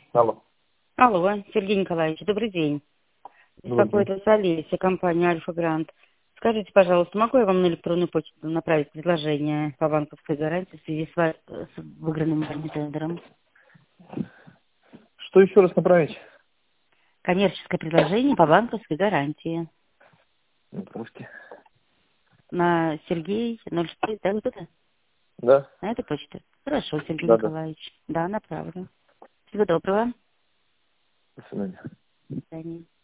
Алло. Алло, Сергей Николаевич, добрый день. Добрый Беспокоит вас Олеся, компания Альфа Грант. Скажите, пожалуйста, могу я вам на электронную почту направить предложение по банковской гарантии в связи с выигранным тендером? Что еще раз направить? Коммерческое предложение по банковской гарантии. Направьте. На Сергей 06, да, вот это? Да? На этой почте? Хорошо, Сергей Да, да. Николаевич. Да, направлю. Всего доброго. До свидания. До свидания.